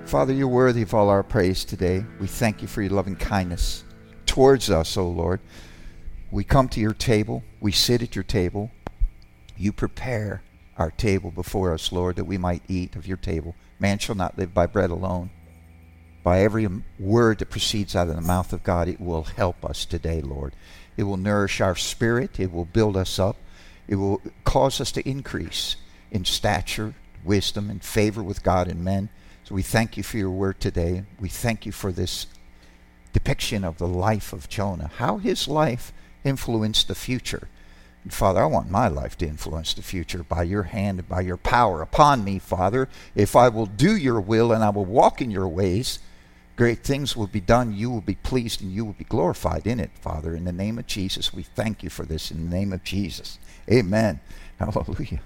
Father, you're worthy of all our praise today. We thank you for your loving kindness towards us, O Lord. We come to your table. We sit at your table. You prepare our table before us, Lord, that we might eat of your table. Man shall not live by bread alone. By every word that proceeds out of the mouth of God, it will help us today, Lord. It will nourish our spirit. It will build us up. It will cause us to increase in stature, wisdom, and favor with God and men. So we thank you for your word today. We thank you for this depiction of the life of Jonah, how his life influenced the future. And Father, I want my life to influence the future by your hand and by your power upon me, Father. If I will do your will and I will walk in your ways, great things will be done. You will be pleased and you will be glorified in it, Father. In the name of Jesus, we thank you for this. In the name of Jesus. Amen. Hallelujah.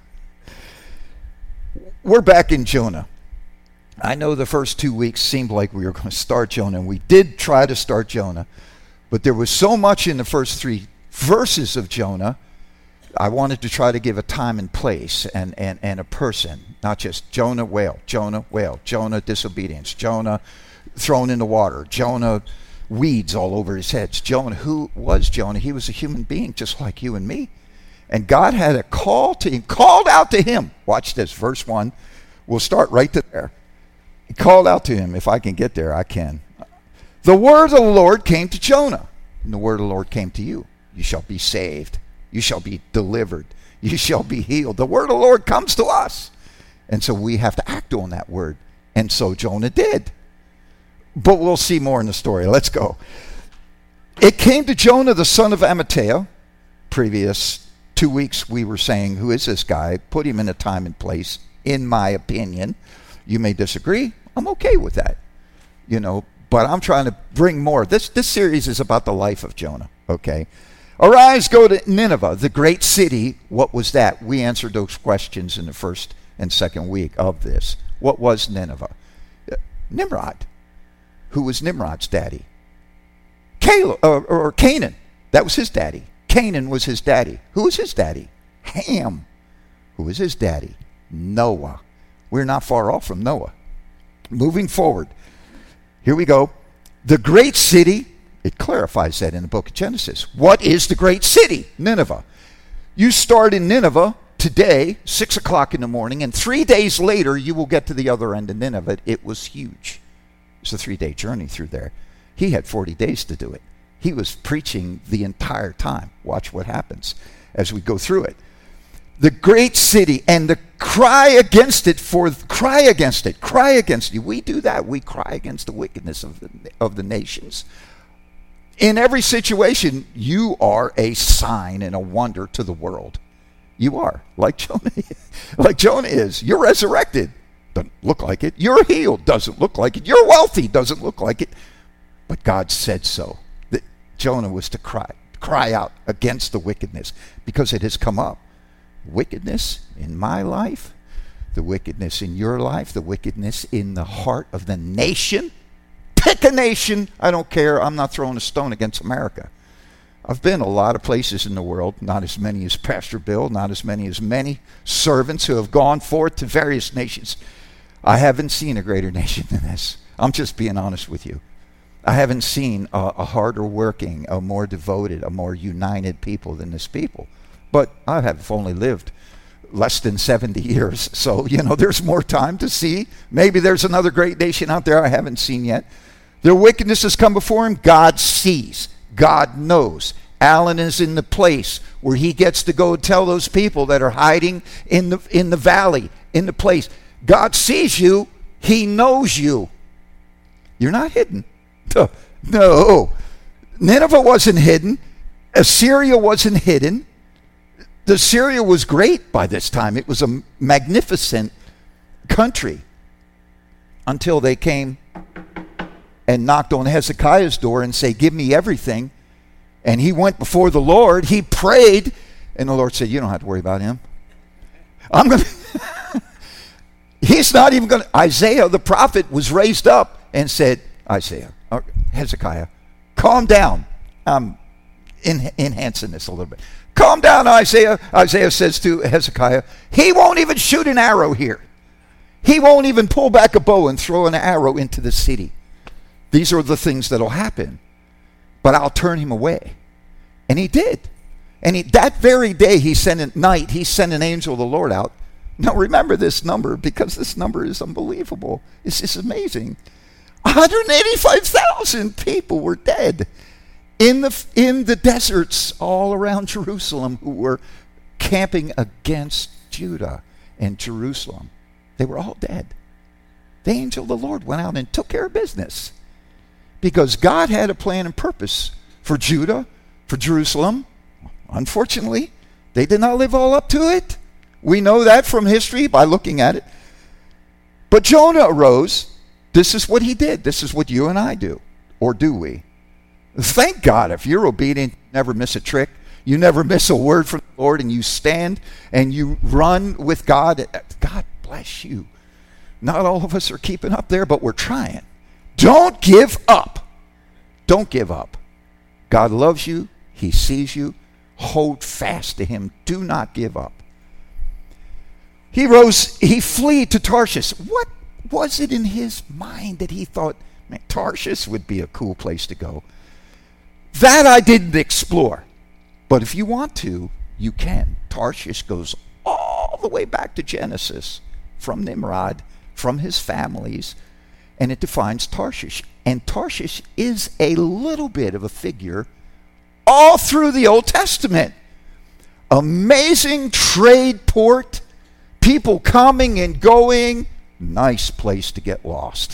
We're back in Jonah. I know the first 2 weeks seemed like we were going to start Jonah, and we did try to start Jonah, but there was so much in the first 3 verses of Jonah. I wanted to try to give a time and place and a person, not just Jonah whale, Jonah disobedience, Jonah thrown in the water, Jonah weeds all over his head. Jonah, who was Jonah? He was a human being just like you and me. And God had a call to him, called out to him. Watch this, verse 1. We'll start right there. He called out to him. If I can get there, I can. The word of the Lord came to Jonah, and the word of the Lord came to you. You shall be saved. You shall be delivered. You shall be healed. The word of the Lord comes to us. And so we have to act on that word. And so Jonah did. But we'll see more in the story. Let's go. It came to Jonah, the son of Amittai. Previous 2 weeks we were saying, who is this guy? Put him in a time and place, in my opinion. You may disagree. I'm okay with that. But I'm trying to bring more. This series is about the life of Jonah, okay? Arise, go to Nineveh, the great city. What was that? We answered those questions in the first and second week of this. What was Nineveh? Nimrod. Who was Nimrod's daddy? Canaan. That was his daddy. Canaan was his daddy. Who was his daddy? Ham. Who was his daddy? Noah. We're not far off from Noah. Moving forward. Here we go. The great city, it clarifies that in the book of Genesis. What is the great city? Nineveh. You start in Nineveh today, 6 o'clock in the morning, and 3 days later you will get to the other end of Nineveh. It was huge. It's a 3-day journey through there. He had 40 days to do it. He was preaching the entire time. Watch what happens as we go through it. The great city, and the cry against it. We do that. We cry against the wickedness of the nations. In every situation, you are a sign and a wonder to the world. You are, like Jonah is. You're resurrected. Doesn't look like it. You're healed. Doesn't look like it. You're wealthy. Doesn't look like it. But God said so. That Jonah was to cry out against the wickedness because it has come up. Wickedness in my life, the wickedness in your life, the wickedness in the heart of the nation. Pick a nation. I don't care. I'm not throwing a stone against America. I've been a lot of places in the world, not as many as Pastor Bill, not as many servants who have gone forth to various nations. I haven't seen a greater nation than this. I'm just being honest with you. I haven't seen a harder working, a more devoted, a more united people than this people. But I have only lived less than 70 years. So, there's more time to see. Maybe there's another great nation out there I haven't seen yet. Their wickedness has come before him. God sees. God knows. Alan is in the place where he gets to go tell those people that are hiding in the valley, in the place. God sees you. He knows you. You're not hidden. No. Nineveh wasn't hidden. Assyria wasn't hidden. The Syria was great by this time. It was a magnificent country until they came and knocked on Hezekiah's door and say, give me everything. And he went before the Lord. He prayed. And the Lord said, you don't have to worry about him. He's not even going to. Isaiah, the prophet, was raised up and said, Hezekiah, calm down. I'm enhancing this a little bit. Calm down, Isaiah. Isaiah says to Hezekiah, he won't even shoot an arrow here. He won't even pull back a bow and throw an arrow into the city. These are the things that will happen. But I'll turn him away. And he did. And that very day he sent an angel of the Lord out. Now remember this number, because this number is unbelievable. It's just amazing. 185,000 people were dead in the deserts all around Jerusalem who were camping against Judah and Jerusalem. They were all dead. The angel of the Lord went out and took care of business, because God had a plan and purpose for Judah, for Jerusalem. Unfortunately, they did not live all up to it. We know that from history by looking at it. But Jonah arose. This is what he did. This is what you and I do. Or do we? Thank God, if you're obedient, you never miss a trick. You never miss a word from the Lord, and you stand and you run with God. God bless you. Not all of us are keeping up there, but we're trying. Don't give up. Don't give up. God loves you. He sees you. Hold fast to him. Do not give up. He rose, he flee to Tarshish. What was it in his mind that he thought, man, Tarshish would be a cool place to go? That I didn't explore. But if you want to, you can. Tarshish goes all the way back to Genesis, from Nimrod, from his families, and it defines Tarshish. And Tarshish is a little bit of a figure all through the Old Testament. Amazing trade port, people coming and going, nice place to get lost.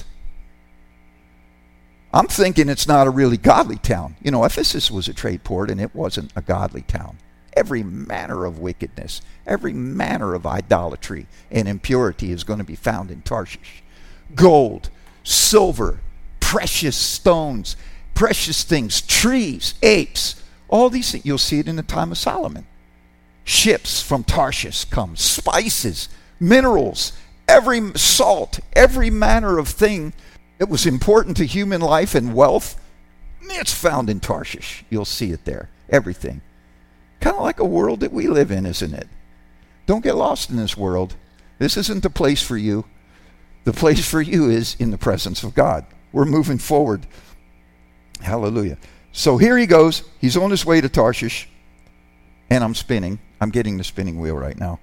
I'm thinking it's not a really godly town. You know, Ephesus was a trade port, and it wasn't a godly town. Every manner of wickedness, every manner of idolatry and impurity is going to be found in Tarshish. Gold, silver, precious stones, precious things, trees, apes, all these things. You'll see it in the time of Solomon. Ships from Tarshish come, spices, minerals, every salt, every manner of thing that was important to human life and wealth, it's found in Tarshish. You'll see it there, everything. Kind of like a world that we live in, isn't it? Don't get lost in this world. This isn't the place for you. The place for you is in the presence of God. We're moving forward. Hallelujah. So here he goes. He's on his way to Tarshish. And I'm spinning. I'm getting the spinning wheel right now.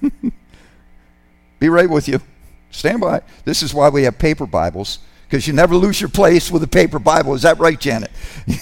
Be right with you. Stand by. This is why we have paper Bibles, because you never lose your place with a paper Bible. Is that right, Janet?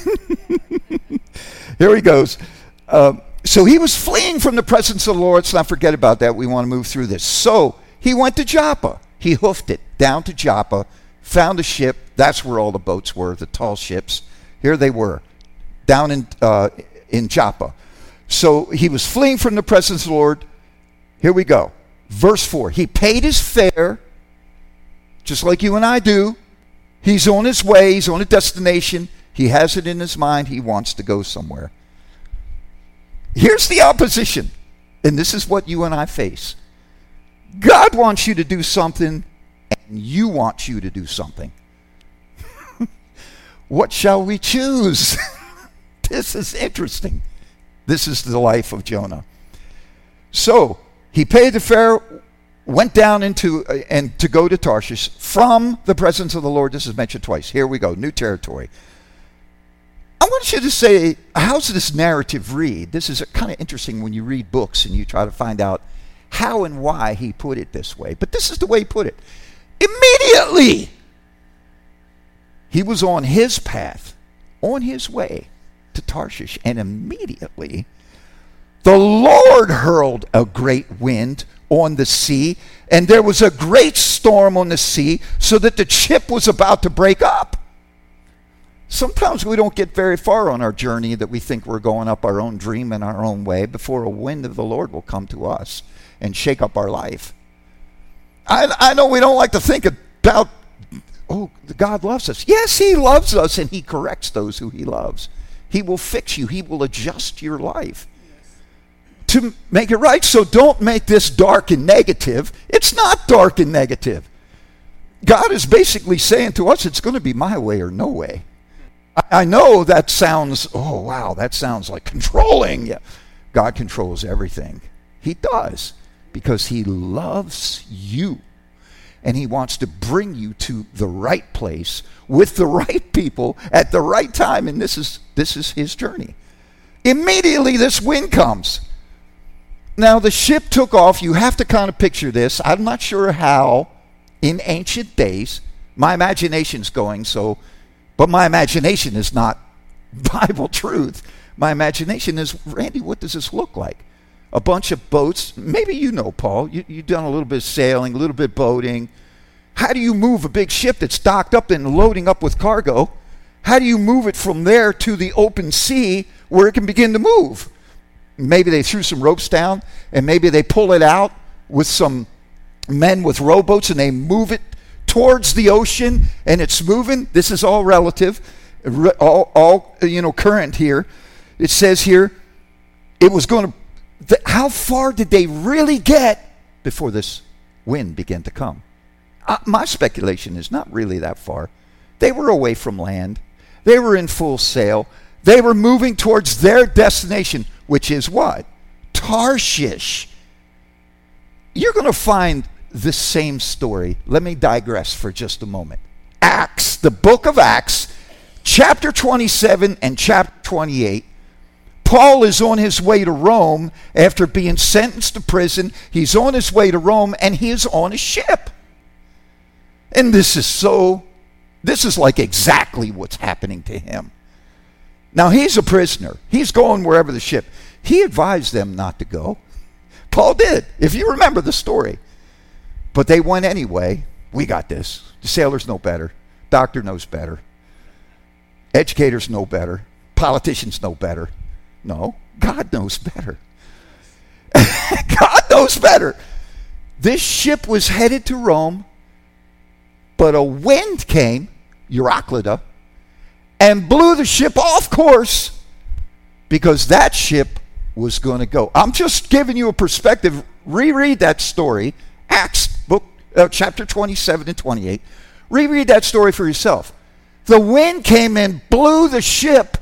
Here he goes. So he was fleeing from the presence of the Lord. Let's not forget about that. We want to move through this. So he went to Joppa. He hoofed it down to Joppa, found a ship. That's where all the boats were, the tall ships. Here they were, down in Joppa. So he was fleeing from the presence of the Lord. Here we go. Verse 4. He paid his fare, just like you and I do. He's on his way. He's on a destination. He has it in his mind. He wants to go somewhere. Here's the opposition. And this is what you and I face. God wants you to do something, and you want you to do something. What shall we choose? This is interesting. This is the life of Jonah. So he paid the fare, went down and to go to Tarshish from the presence of the Lord. This is mentioned twice. Here we go, new territory. I want you to say, how's this narrative read? This is kind of interesting when you read books and you try to find out how and why he put it this way. But this is the way he put it. Immediately, he was on his path, on his way to Tarshish, and immediately the Lord hurled a great wind on the sea, and there was a great storm on the sea, so that the ship was about to break up. Sometimes we don't get very far on our journey that we think we're going up our own dream in our own way before a wind of the Lord will come to us and shake up our life. I know we don't like to think about, oh, God loves us. Yes, he loves us, and he corrects those who he loves. He will fix you. He will adjust your life to make it right. So don't make this dark and negative. It's not dark and negative. God is basically saying to us, it's going to be my way or no way. I know that sounds, oh, wow, that sounds like controlling. Yeah. God controls everything. He does, because he loves you. and he wants to bring you to the right place with the right people at the right time, and this is his journey. Immediately this wind comes. Now the ship took off. You have to kind of picture this. I'm not sure how in ancient days, my imagination's going so, but my imagination is not Bible truth. My imagination is, Randy, what does this look like? A bunch of boats. Maybe you know, Paul. You've done a little bit of sailing, a little bit of boating. How do you move a big ship that's docked up and loading up with cargo? How do you move it from there to the open sea where it can begin to move? Maybe they threw some ropes down, and maybe they pull it out with some men with rowboats, and they move it towards the ocean, and it's moving. This is all relative, all current here. It says here, it was going to. How far did they really get before this wind began to come? My speculation is not really that far. They were away from land. They were in full sail. They were moving towards their destination, which is what? Tarshish. You're going to find the same story. Let me digress for just a moment. Acts, the book of Acts, chapter 27 and chapter 28. Paul is on his way to Rome after being sentenced to prison. He's on his way to Rome, and he is on a ship. And this is like exactly what's happening to him. Now, he's a prisoner. He's going wherever the ship. He advised them not to go. Paul did, if you remember the story. But they went anyway. We got this. The sailors know better. Doctor knows better. Educators know better. Politicians know better. No, God knows better. God knows better. This ship was headed to Rome, but a wind came, Euroclida, and blew the ship off course because that ship was going to go. I'm just giving you a perspective. Reread that story, Acts book, chapter 27 and 28. Reread that story for yourself. The wind came and blew the ship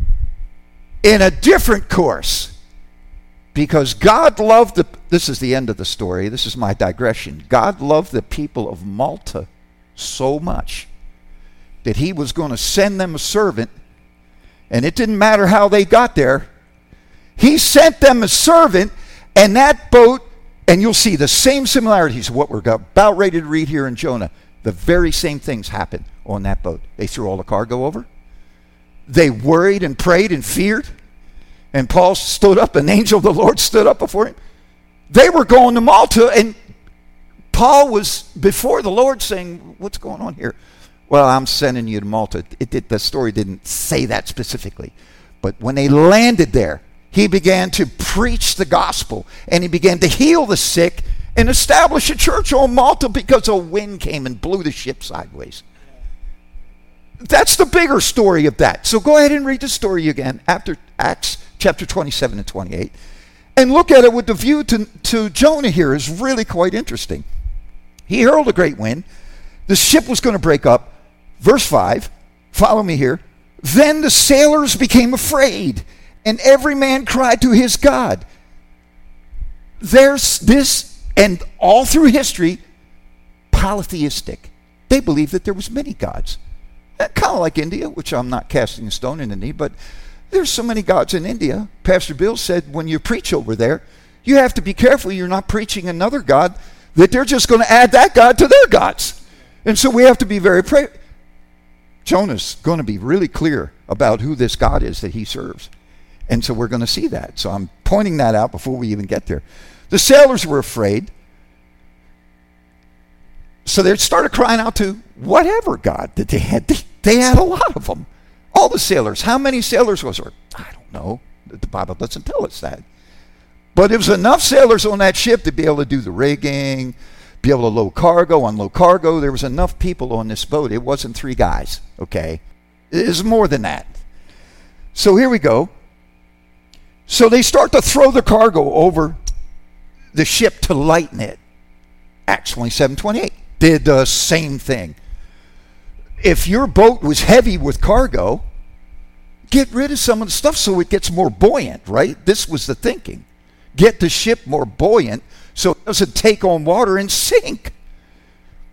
in a different course because God loved this is the end of the story. This is my digression. God loved the people of Malta so much that he was going to send them a servant, and it didn't matter how they got there. He sent them a servant, and that boat, and you'll see the same similarities of what we're about ready to read here in Jonah. The very same things happened on that boat. They threw all the cargo over. They worried and prayed and feared. And Paul stood up, an angel of the Lord stood up before him. They were going to Malta, and Paul was before the Lord saying, what's going on here? Well, I'm sending you to Malta. The story didn't say that specifically. But when they landed there, he began to preach the gospel, and he began to heal the sick and establish a church on Malta because a wind came and blew the ship sideways. That's the bigger story of that. So go ahead and read the story again after Acts chapter 27 and 28. And look at it with the view to Jonah here is really quite interesting. He hurled a great wind. The ship was going to break up. Verse 5, follow me here. Then the sailors became afraid, and every man cried to his God. There's this, and all through history, polytheistic. They believed that there was many gods. Kind of like India, which I'm not casting a stone in India, but there's so many gods in India. Pastor Bill said when you preach over there, you have to be careful you're not preaching another god, that they're just going to add that god to their gods. And so we have to be very Jonah's going to be really clear about who this God is that he serves. And so we're going to see that. So I'm pointing that out before we even get there. The sailors were afraid. So they started crying out to whatever God that they had. They had a lot of them. All the sailors. How many sailors was there? I don't know. The Bible doesn't tell us that. But it was enough sailors on that ship to be able to do the rigging, be able to load cargo, unload cargo. There was enough people on this boat. It wasn't 3 guys, okay? It was more than that. So here we go. So they start to throw the cargo over the ship to lighten it. Acts 27:28 did the same thing. If your boat was heavy with cargo, get rid of some of the stuff so it gets more buoyant, right? This was the thinking. Get the ship more buoyant so it doesn't take on water and sink.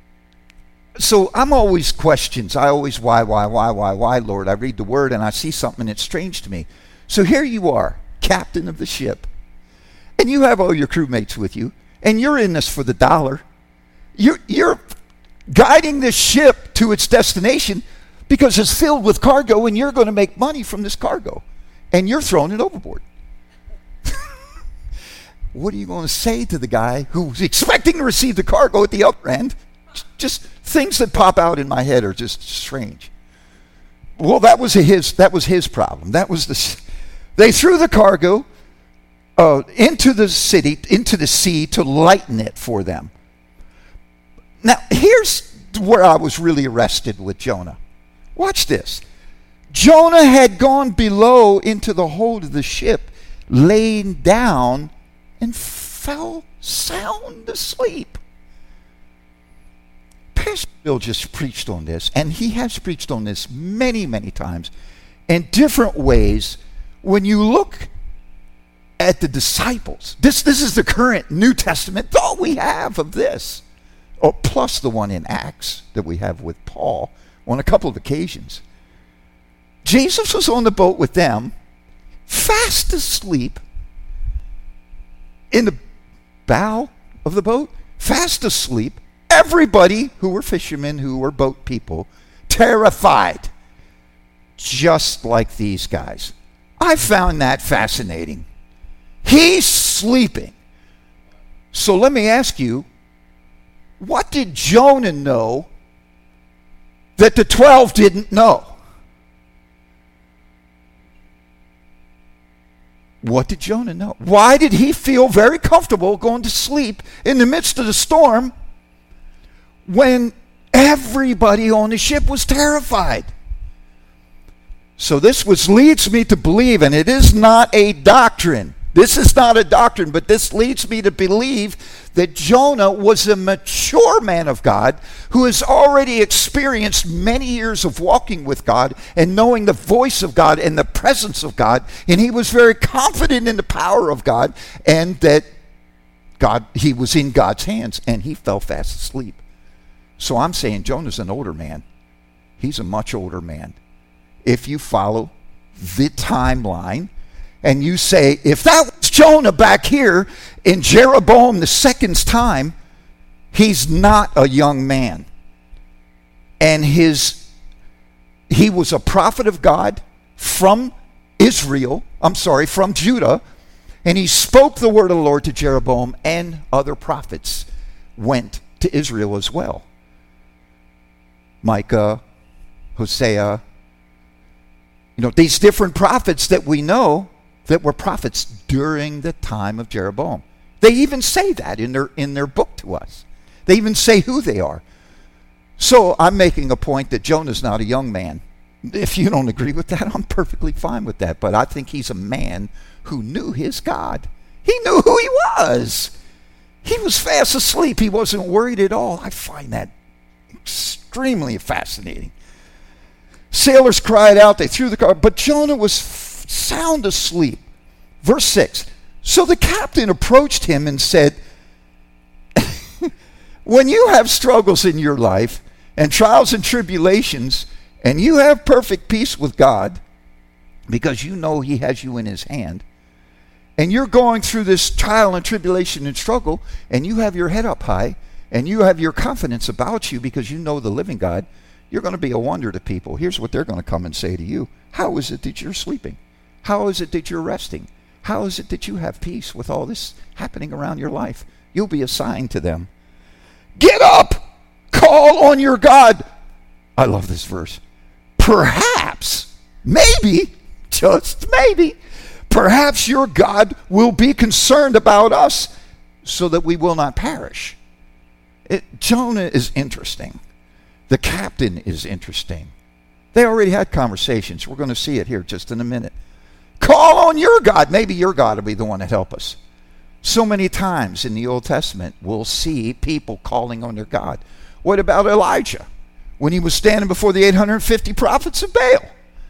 So I'm always questions. I always, why, Lord? I read the word and I see something that's strange to me. So here you are, captain of the ship, and you have all your crewmates with you, and you're in this for the dollar. You're guiding this ship to its destination because it's filled with cargo, and you're going to make money from this cargo, and you're throwing it overboard. What are you going to say to the guy who's expecting to receive the cargo at the other end? Just things that pop out in my head are just strange. Well, that was his problem. They threw the cargo into the sea to lighten it for them. Now, here's where I was really arrested with Jonah. Watch this. Jonah had gone below into the hold of the ship, laid down, and fell sound asleep. Pastor Bill just preached on this, and he has preached on this many, many times in different ways. When you look at the disciples, this is the current New Testament thought we have of this, plus the one in Acts that we have with Paul on a couple of occasions. Jesus was on the boat with them, fast asleep, in the bow of the boat, fast asleep. Everybody who were fishermen, who were boat people, terrified, just like these guys. I found that fascinating. He's sleeping. So let me ask you, what did Jonah know that the 12 didn't know? What did Jonah know? Why did he feel very comfortable going to sleep in the midst of the storm when everybody on the ship was terrified? So this leads me to believe, and it is not a doctrine. This is not a doctrine, but this leads me to believe that Jonah was a mature man of God who has already experienced many years of walking with God and knowing the voice of God and the presence of God, and he was very confident in the power of God and that he was in God's hands, and he fell fast asleep. So I'm saying Jonah's an older man. He's a much older man. If you follow the timeline, and you say, if that was Jonah back here in Jeroboam the second's time, he's not a young man. And he was a prophet of God from Judah, and he spoke the word of the Lord to Jeroboam, and other prophets went to Israel as well. Micah, Hosea, these different prophets that we know that were prophets during the time of Jeroboam. They even say that in their book to us. They even say who they are. So I'm making a point that Jonah's not a young man. If you don't agree with that, I'm perfectly fine with that. But I think he's a man who knew his God. He knew who he was. He was fast asleep. He wasn't worried at all. I find that extremely fascinating. Sailors cried out. They threw the car. But Jonah was sound asleep. Verse 6. So the captain approached him and said, when you have struggles in your life and trials and tribulations, and you have perfect peace with God because you know he has you in his hand, and you're going through this trial and tribulation and struggle, and you have your head up high, and you have your confidence about you because you know the living God, you're going to be a wonder to people. Here's what they're going to come and say to you. How is it that you're sleeping? How is it that you're resting? How is it that you have peace with all this happening around your life? You'll be a sign to them. Get up! Call on your God. I love this verse. Perhaps, maybe, just maybe, perhaps your God will be concerned about us so that we will not perish. Jonah is interesting. The captain is interesting. They already had conversations. We're going to see it here just in a minute. Call on your God. Maybe your God will be the one to help us. So many times in the Old Testament, we'll see people calling on their God. What about Elijah when he was standing before the 850 prophets of Baal?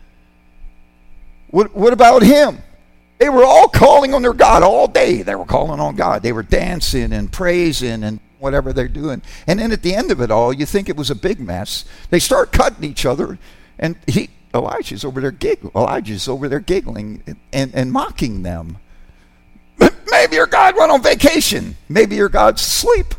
What about him? They were all calling on their God all day. They were calling on God. They were dancing and praising and whatever they're doing. And then at the end of it all, you think it was a big mess. They start cutting each other, and Elijah's over there giggling and mocking them. Maybe your God went on vacation. Maybe your God's asleep.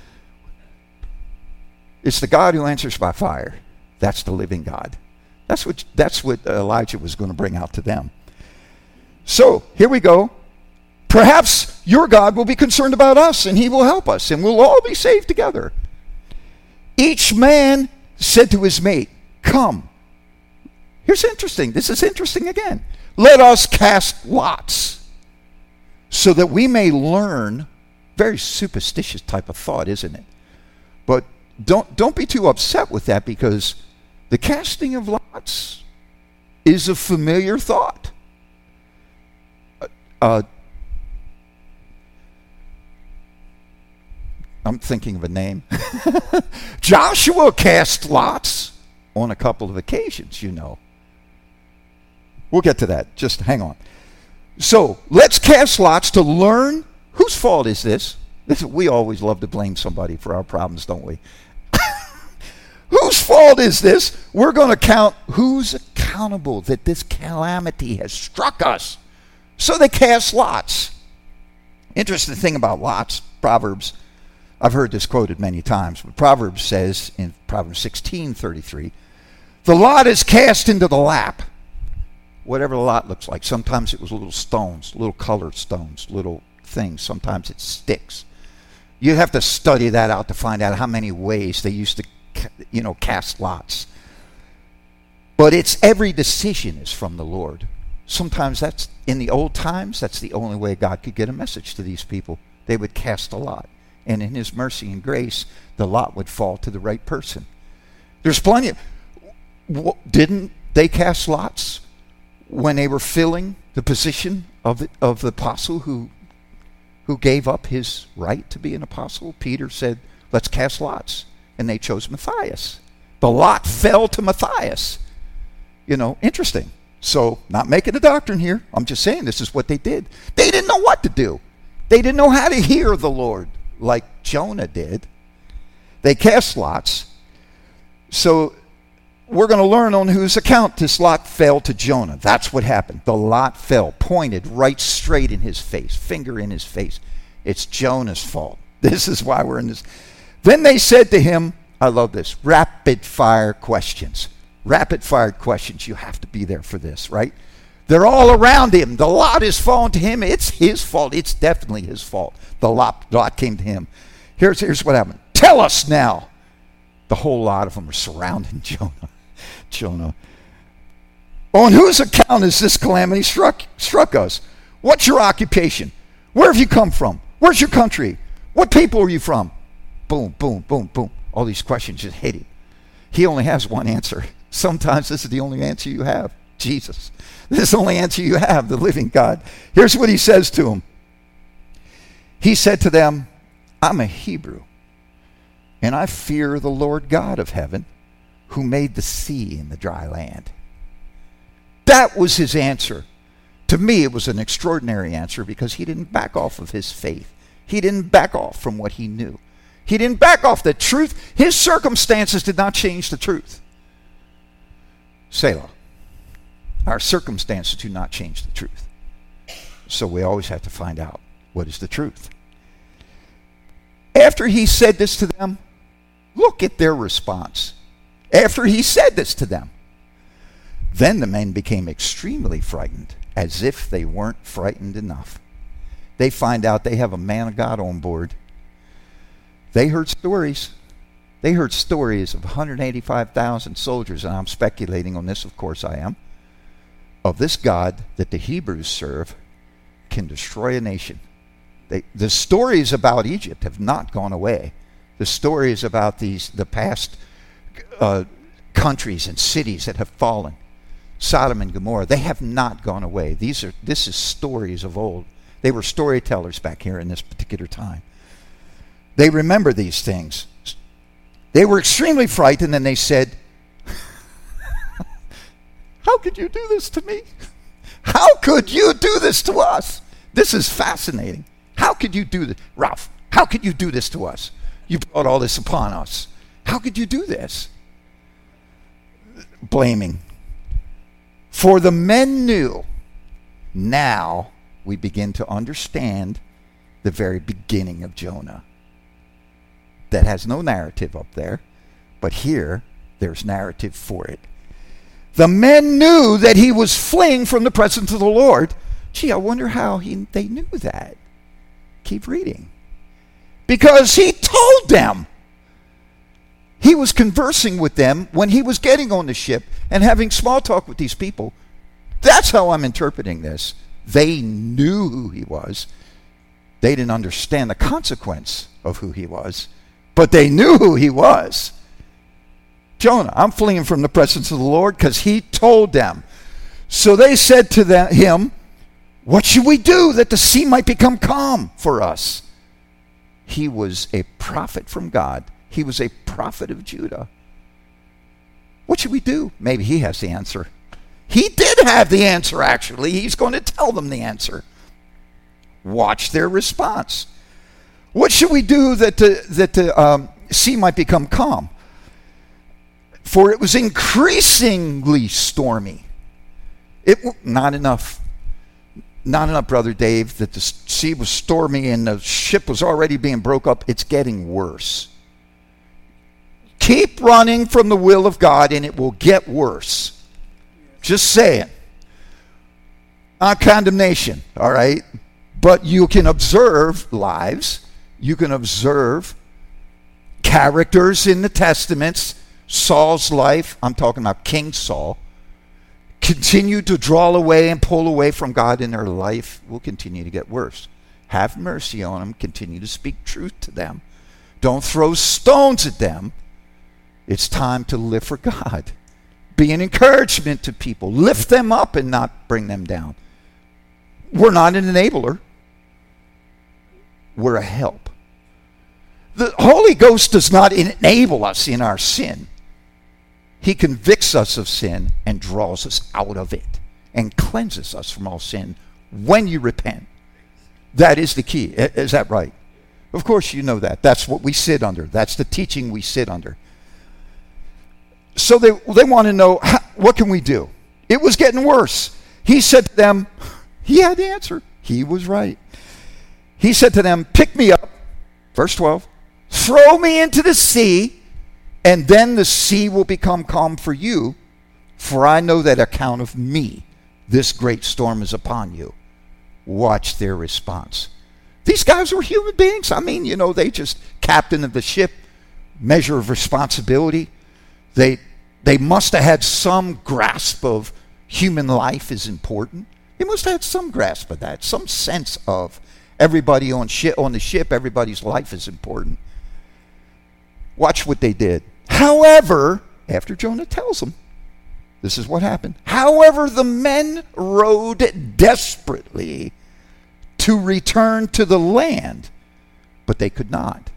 It's the God who answers by fire. That's the living God. That's what Elijah was going to bring out to them. So, here we go. Perhaps your God will be concerned about us, and he will help us, and we'll all be saved together. Each man said to his mate, come. Here's interesting. This is interesting again. Let us cast lots, so that we may learn. Very superstitious type of thought, isn't it? But don't be too upset with that, because the casting of lots is a familiar thought. I'm thinking of a name. Joshua cast lots on a couple of occasions, you know. We'll get to that. Just hang on. So, let's cast lots to learn. Whose fault is this? We always love to blame somebody for our problems, don't we? Whose fault is this? We're going to count who's accountable that this calamity has struck us. So they cast lots. Interesting thing about lots, Proverbs, I've heard this quoted many times, but Proverbs says in Proverbs 16:33, the lot is cast into the lap. Whatever the lot looks like. Sometimes it was little stones, little colored stones, little things. Sometimes it's sticks. You have to study that out to find out how many ways they used to, cast lots. But it's every decision is from the Lord. Sometimes that's, in the old times, that's the only way God could get a message to these people. They would cast a lot. And in his mercy and grace, the lot would fall to the right person. There's plenty of... Didn't they cast lots when they were filling the position of the apostle who gave up his right to be an apostle? Peter said, let's cast lots. And they chose Matthias. The lot fell to Matthias. Interesting. So, not making a doctrine here. I'm just saying this is what they did. They didn't know what to do. They didn't know how to hear the Lord like Jonah did. They cast lots. So, we're going to learn on whose account this lot fell to Jonah. That's what happened. The lot fell, pointed right straight in his face, finger in his face. It's Jonah's fault. This is why we're in this. Then they said to him, I love this, rapid fire questions. Rapid fire questions. You have to be there for this, right? They're all around him. The lot is fallen to him. It's his fault. It's definitely his fault. The lot came to him. Here's what happened. Tell us now. The whole lot of them are surrounding Jonah. On whose account has this calamity struck us? What's your occupation? Where have you come from? Where's your country? What people are you from? Boom, boom, boom, boom. All these questions just hit him. He only has one answer. Sometimes this is the only answer you have. Jesus. This is the only answer you have, the living God. Here's what he says to him. He said to them, I'm a Hebrew, and I fear the Lord God of heaven, who made the sea and the dry land. That was his answer. To me, it was an extraordinary answer because he didn't back off of his faith. He didn't back off from what he knew. He didn't back off the truth. His circumstances did not change the truth. Selah. Our circumstances do not change the truth. So we always have to find out what is the truth. After he said this to them, look at their response. After he said this to them, then the men became extremely frightened, as if they weren't frightened enough. They find out they have a man of God on board. They heard stories. They heard stories of 185,000 soldiers, and I'm speculating on this, of course I am, of this God that the Hebrews serve can destroy a nation. The stories about Egypt have not gone away. The stories about the past countries and cities that have fallen, Sodom and Gomorrah, they have not gone away. This is stories of old. They were storytellers back here in this particular time. They remember these things. They were extremely frightened, and they said, how could you do this to me? How could you do this to us? This is fascinating. How could you do this? Ralph, how could you do this to us? you brought all this upon us? How could you do this? Blaming. For the men knew. Now we begin to understand the very beginning of Jonah. That has no narrative up there, but here there's narrative for it. The men knew that he was fleeing from the presence of the Lord. Gee, I wonder how they knew that. Keep reading. Because he told them. He was conversing with them when he was getting on the ship and having small talk with these people. That's how I'm interpreting this. They knew who he was. They didn't understand the consequence of who he was, but they knew who he was. Jonah, I'm fleeing from the presence of the Lord because he told them. So they said to him, what should we do that the sea might become calm for us? He was a prophet from God. He was a prophet of Judah. What should we do? Maybe he has the answer. He did have the answer, actually. He's going to tell them the answer. Watch their response. What should we do that the sea might become calm? For it was increasingly stormy. Not enough, Brother Dave, that the sea was stormy and the ship was already being broke up. It's getting worse. Keep running from the will of God and it will get worse. Just saying. Not condemnation, all right? But you can observe lives. You can observe characters in the Testaments. Saul's life, I'm talking about King Saul, continue to draw away and pull away from God in their life, will continue to get worse. Have mercy on them. Continue to speak truth to them. Don't throw stones at them. It's time to live for God. Be an encouragement to people. Lift them up and not bring them down. We're not an enabler. We're a help. The Holy Ghost does not enable us in our sin. He convicts us of sin and draws us out of it and cleanses us from all sin when you repent. That is the key. Is that right? Of course you know that. That's what we sit under. That's the teaching we sit under. So they want to know, what can we do? It was getting worse. He said to them, he had the answer. He was right. He said to them, pick me up, verse 12, throw me into the sea, and then the sea will become calm for you, for I know that account of me, this great storm is upon you. Watch their response. These guys were human beings. I mean, they just captain of the ship, measure of responsibility. They must have had some grasp of human life is important. They must have had some grasp of that, some sense of everybody on the ship, everybody's life is important. Watch what they did. However, after Jonah tells them, this is what happened. However, the men rowed desperately to return to the land, but they could not.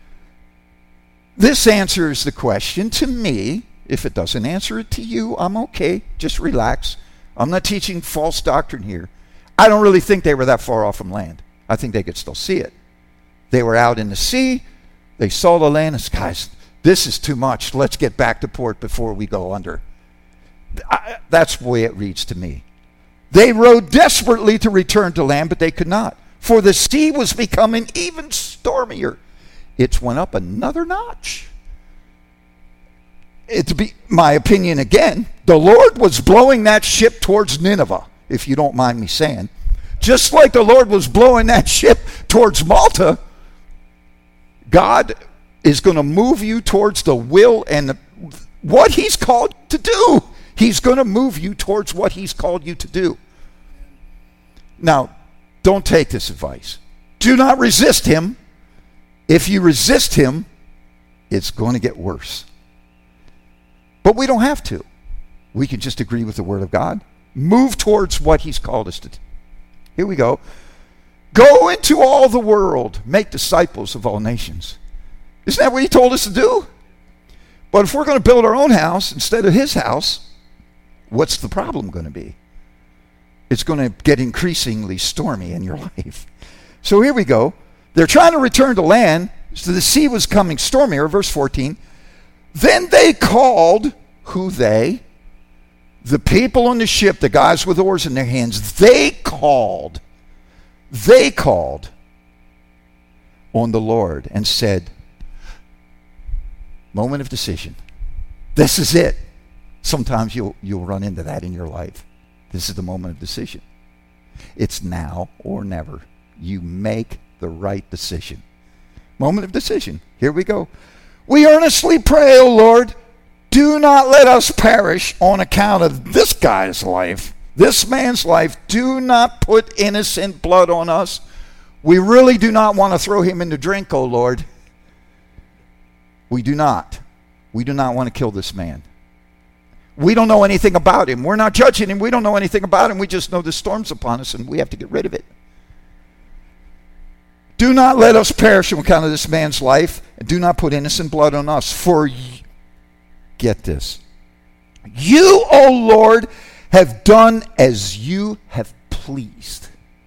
This answers the question to me. If it doesn't answer it to you, I'm okay. Just relax. I'm not teaching false doctrine here. I don't really think they were that far off from land. I think they could still see it. They were out in the sea. They saw the land and said, guys, this is too much. Let's get back to port before we go under. That's the way it reads to me. They rowed desperately to return to land, but they could not. For the sea was becoming even stormier. It went up another notch. To be my opinion again, the Lord was blowing that ship towards Nineveh, if you don't mind me saying. Just like the Lord was blowing that ship towards Malta, God is going to move you towards the will and what he's called to do. He's going to move you towards what he's called you to do. Now, don't take this advice. Do not resist him. If you resist him, it's going to get worse. But we don't have to. We can just agree with the Word of God. Move towards what he's called us to do. Here we go. Go into all the world. Make disciples of all nations. Isn't that what he told us to do? But if we're going to build our own house instead of his house, what's the problem going to be? It's going to get increasingly stormy in your life. So here we go. They're trying to return to land, So the sea was coming stormier, verse 14. Then they called, who they? The people on the ship, the guys with oars in their hands, they called on the Lord and said, moment of decision. This is it. Sometimes you'll run into that in your life. This is the moment of decision. It's now or never. You make the right decision. Moment of decision. Here we go. We earnestly pray, O Lord, do not let us perish on account of this guy's life, this man's life. Do not put innocent blood on us. We really do not want to throw him in the drink, O Lord. We do not. We do not want to kill this man. We don't know anything about him. We're not judging him. We don't know anything about him. We just know the storm's upon us and we have to get rid of it. Do not let us perish on account of this man's life, and do not put innocent blood on us. For, get this, you, O Lord, have done as you have pleased.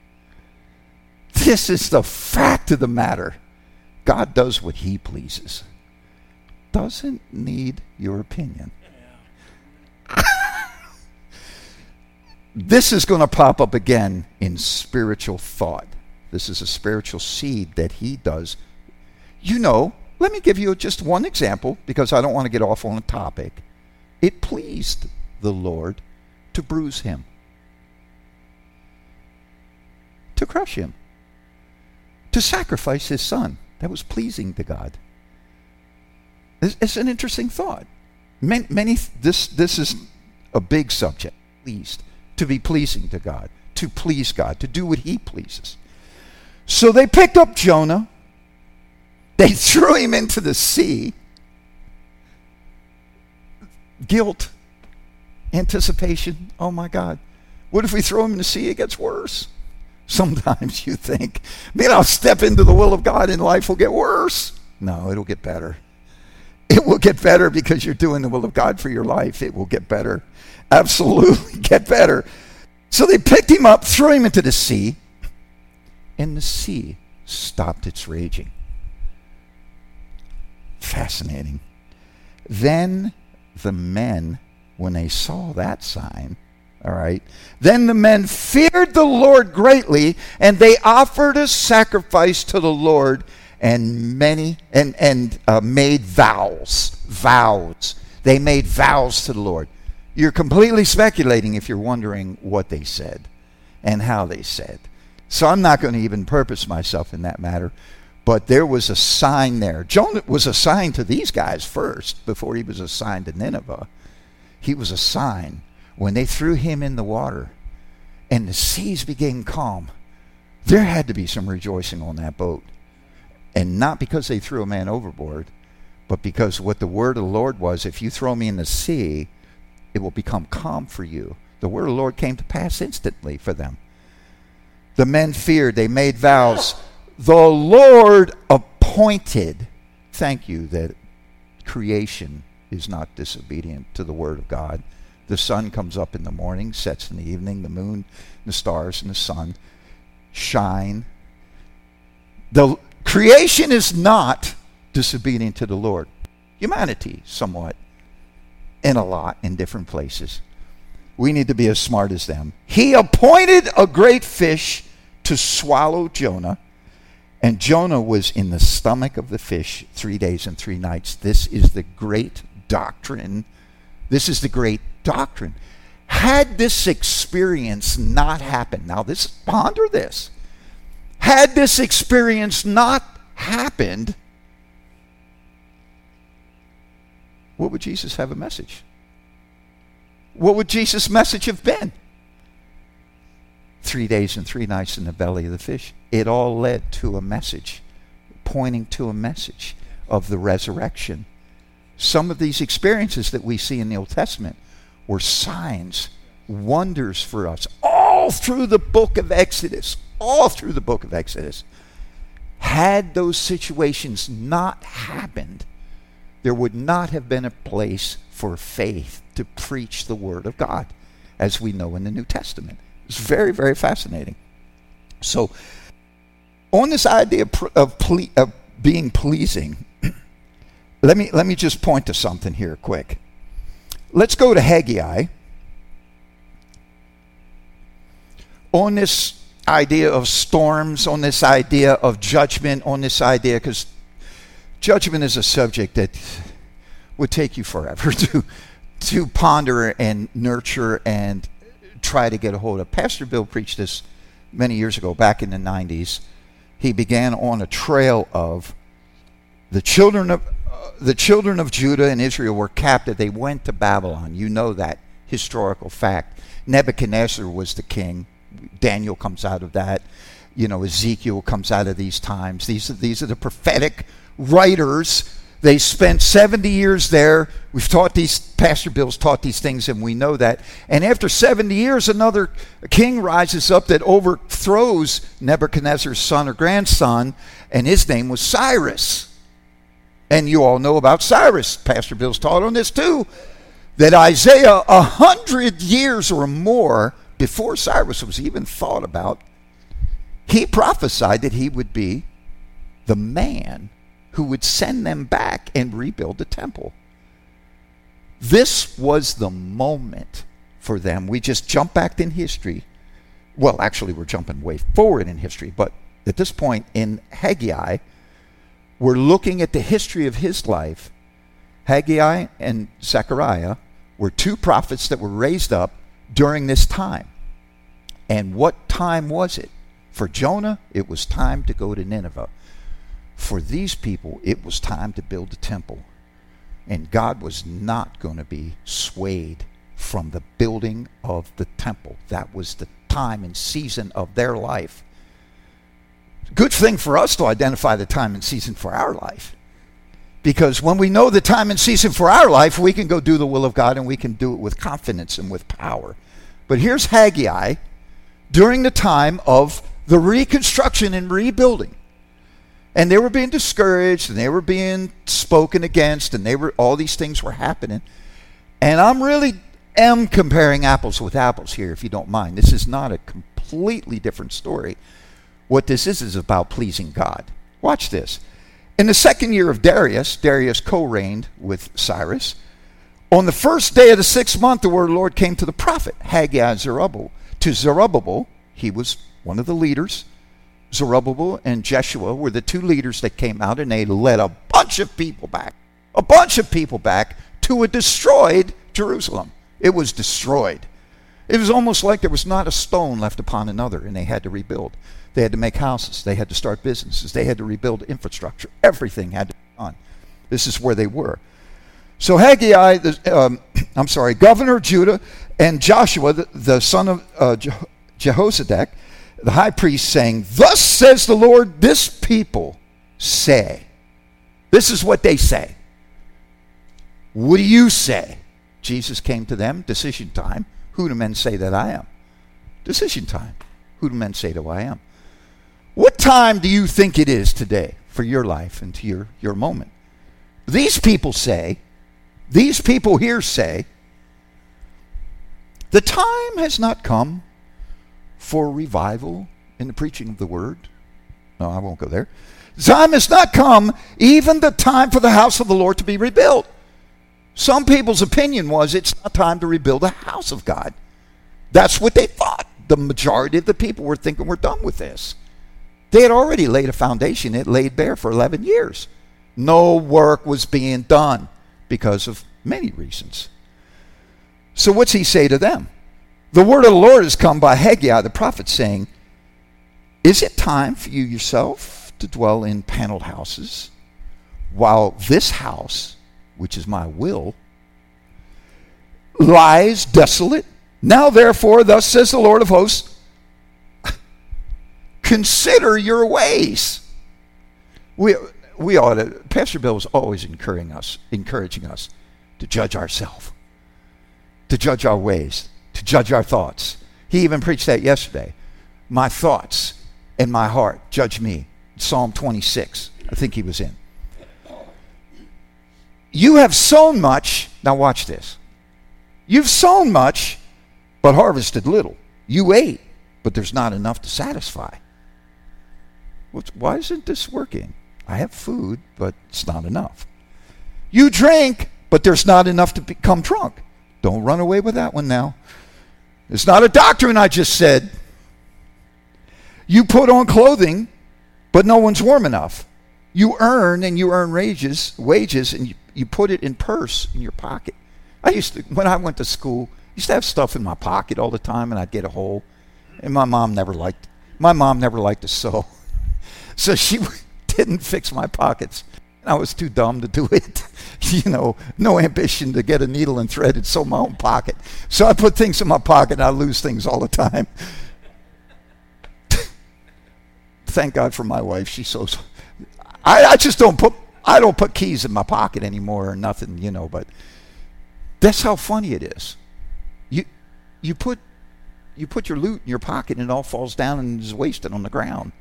This is the fact of the matter. God does what he pleases. Doesn't need your opinion. This is going to pop up again in spiritual thought. This is a spiritual seed that he does. You know, let me give you just one example because I don't want to get off on a topic. It pleased the Lord to bruise him, to crush him, to sacrifice his son. That was pleasing to God. It's an interesting thought. This is a big subject. Pleased, to be pleasing to God, to please God, to do what he pleases. So they picked up Jonah. They threw him into the sea. Guilt, anticipation. Oh my God. What if we throw him in the sea? It gets worse. Sometimes you think, man, I'll step into the will of God and life will get worse. No, it'll get better. It will get better because you're doing the will of God for your life. It will get better. Absolutely get better. So they picked him up, threw him into the sea, and the sea stopped its raging. Fascinating. Then the men, when they saw that sign, all right, then the men feared the Lord greatly, and they offered a sacrifice to the Lord and made vows. They made vows to the Lord. You're completely speculating if you're wondering what they said and how they said. So I'm not going to even purpose myself in that matter. But there was a sign there. Jonah was assigned to these guys first before he was assigned to Nineveh. He was a sign. When they threw him in the water and the seas became calm, there had to be some rejoicing on that boat. And not because they threw a man overboard, but because what the word of the Lord was, if you throw me in the sea, it will become calm for you. The word of the Lord came to pass instantly for them. The men feared. They made vows. The Lord appointed. Thank you that creation is not disobedient to the word of God. The sun comes up in the morning, sets in the evening. The moon, the stars, and the sun shine. The creation is not disobedient to the Lord. Humanity, somewhat, and a lot in different places. We need to be as smart as them. He appointed a great fish to swallow Jonah, and Jonah was in the stomach of the fish 3 days and 3 nights. This is the great doctrine. This is the great doctrine. Had this experience not happened, now ponder this. Had this experience not happened, what would Jesus have a message? What would Jesus' message have been? 3 days and 3 nights in the belly of the fish. It all led to a message, pointing to a message of the resurrection. Some of these experiences that we see in the Old Testament were signs, wonders for us, all through the book of Exodus. All through the book of Exodus. Had those situations not happened, there would not have been a place for faith to preach the word of God, as we know in the New Testament. It's very, very fascinating. So, on this idea of being pleasing, let me just point to something here quick. Let's go to Haggai on this idea of storms, on this idea of judgment, on this idea, because judgment is a subject that would take you forever to ponder and nurture and try to get a hold of. Pastor Bill preached this many years ago, back in the 90s. He began on a trail of the children of Judah and Israel were captive. They went to Babylon. You know that historical fact. Nebuchadnezzar was the king. Daniel comes out of that. Ezekiel comes out of these times. These are the prophetic writers. They spent 70 years there. Pastor Bill's taught these things, and we know that. And after 70 years, another king rises up that overthrows Nebuchadnezzar's son or grandson, and his name was Cyrus. And you all know about Cyrus. Pastor Bill's taught on this too. That Isaiah, 100 years or more before Cyrus was even thought about, he prophesied that he would be the man who would send them back and rebuild the temple. This was the moment for them. We just jump back in history. Well, actually, we're jumping way forward in history, but at this point in Haggai, we're looking at the history of his life. Haggai and Zechariah were two prophets that were raised up during this time. And what time was it? For Jonah, it was time to go to Nineveh. For these people, it was time to build the temple. And God was not going to be swayed from the building of the temple. That was the time and season of their life. Good thing for us to identify the time and season for our life. Because when we know the time and season for our life, we can go do the will of God, and we can do it with confidence and with power. But here's Haggai during the time of the reconstruction and rebuilding. And they were being discouraged, and they were being spoken against, and all these things were happening. And am comparing apples with apples here, if you don't mind. This is not a completely different story. What this is about pleasing God. Watch this. In the second year of Darius co-reigned with Cyrus. On the first day of the 6th month, the word of the Lord came to the prophet Haggai to Zerubbabel. He was one of the leaders. Zerubbabel and Jeshua were the two leaders that came out, and they led a bunch of people back to a destroyed Jerusalem. It was destroyed. It was almost like there was not a stone left upon another, and they had to rebuild. They had to make houses. They had to start businesses. They had to rebuild infrastructure. Everything had to be done. This is where they were. So Haggai, governor of Judah, and Joshua, the son of Jehozadak, the high priest, saying, "Thus says the Lord, this people say." This is what they say. What do you say? Jesus came to them, decision time. Who do men say that I am? Decision time. Who do men say that I am? What time do you think it is today for your life and to your moment? These people here say, the time has not come for revival in the preaching of the word. No, I won't go there. The time has not come, even the time for the house of the Lord to be rebuilt. Some people's opinion was it's not time to rebuild the house of God. That's what they thought. The majority of the people were thinking we're done with this. They had already laid a foundation. It laid bare for 11 years. No work was being done because of many reasons. So what's he say to them? The word of the Lord has come by Haggai the prophet, saying, "Is it time for you yourself to dwell in paneled houses, while this house, which is my will, lies desolate? Now therefore, thus says the Lord of hosts, consider your ways." We ought to. Pastor Bill was always encouraging us to judge ourselves, to judge our ways, to judge our thoughts. He even preached that yesterday. My thoughts and my heart judge me. Psalm 26, I think he was in. You have sown much. Now watch this. You've sown much, but harvested little. You ate, but there's not enough to satisfy. Why isn't this working? I have food, but it's not enough. You drink, but there's not enough to become drunk. Don't run away with that one now. It's not a doctrine I just said. You put on clothing, but no one's warm enough. You earn wages, and you put it in purse in your pocket. When I went to school, I used to have stuff in my pocket all the time, and I'd get a hole. And my mom never liked to sew. So she didn't fix my pockets. I was too dumb to do it. No ambition to get a needle and thread and sew my own pocket. So I put things in my pocket, and I lose things all the time. Thank God for my wife. She sews. I just don't put keys in my pocket anymore or nothing, but that's how funny it is. You put your loot in your pocket and it all falls down and is wasted on the ground.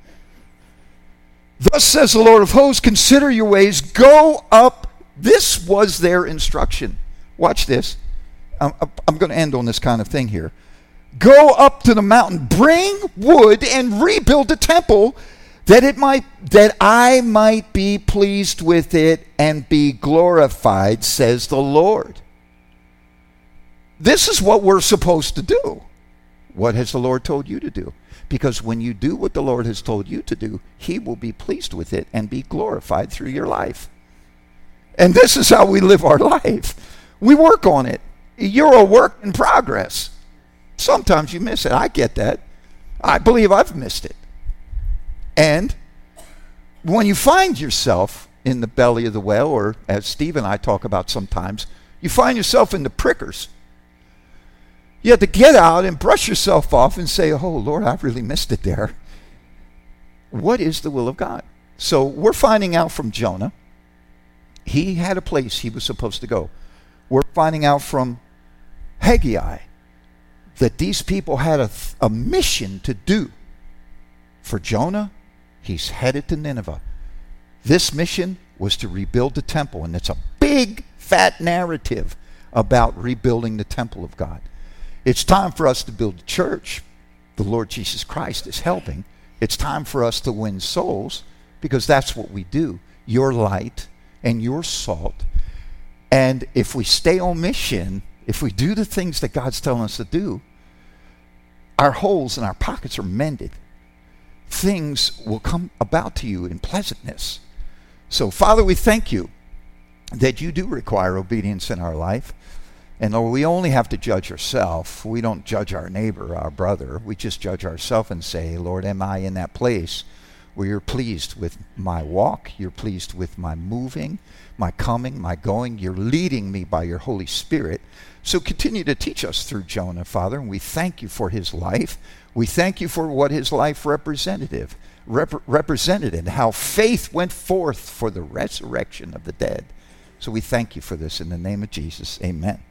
Thus says the Lord of hosts, consider your ways, go up. This was their instruction. Watch this. I'm going to end on this kind of thing here. Go up to the mountain, bring wood, and rebuild the temple, that I might be pleased with it and be glorified, says the Lord. This is what we're supposed to do. What has the Lord told you to do? Because when you do what the Lord has told you to do, he will be pleased with it and be glorified through your life. And this is how we live our life. We work on it. You're a work in progress. Sometimes you miss it. I get that. I believe I've missed it. And when you find yourself in the belly of the whale, or as Steve and I talk about sometimes, you find yourself in the prickers. You have to get out and brush yourself off and say, oh, Lord, I've really missed it there. What is the will of God? So we're finding out from Jonah. He had a place he was supposed to go. We're finding out from Haggai that these people had a mission to do. For Jonah, he's headed to Nineveh. This mission was to rebuild the temple, and it's a big, fat narrative about rebuilding the temple of God. It's time for us to build a church. The Lord Jesus Christ is helping. It's time for us to win souls, because that's what we do. You're light and you're salt. And if we stay on mission, if we do the things that God's telling us to do, our holes in our pockets are mended. Things will come about to you in pleasantness. So, Father, we thank you that you do require obedience in our life. And Lord, we only have to judge ourselves. We don't judge our neighbor, our brother. We just judge ourselves and say, Lord, am I in that place where you're pleased with my walk? You're pleased with my moving, my coming, my going. You're leading me by your Holy Spirit. So continue to teach us through Jonah, Father. And we thank you for his life. We thank you for what his life represented and how faith went forth for the resurrection of the dead. So we thank you for this in the name of Jesus. Amen.